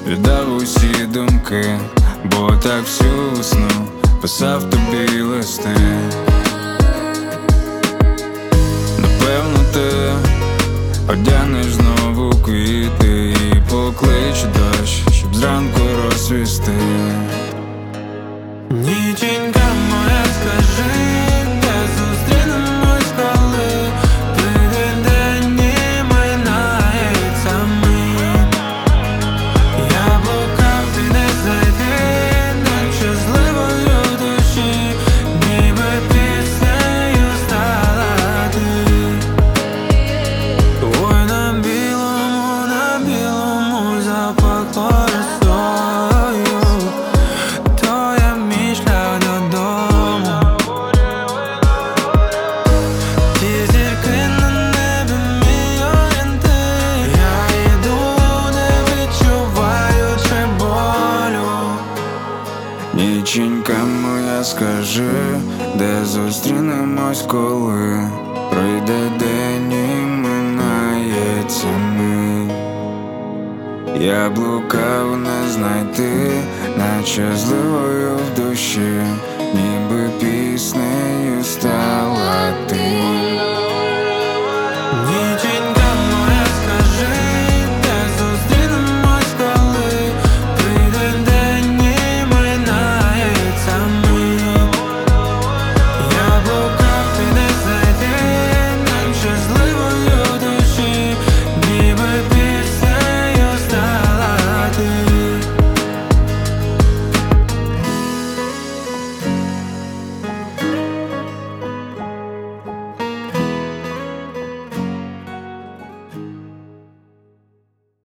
віддав усі думки, бо так всю сну писав тобі листи. Напевно, ти одягнеш знову квіти і поклич дощ, щоб зранку розсвісти. Ніченька моя, скажи, де зустрінемось, коли прийде день і минається мить. Я блукав, ти не зайди, наче зливою душі, ніби піснею стала ти. Ой, на білому запахло росою, то я мій шлях додому. Ті зірки на небі мій орієнтир. Я йду, не відчуваючи болю. Ніченька моя, скажи, де зустрінемось, коли пройде день і минається мить. Я блукав, не знайти, наче зливою в душі, ніби піснею стала ти.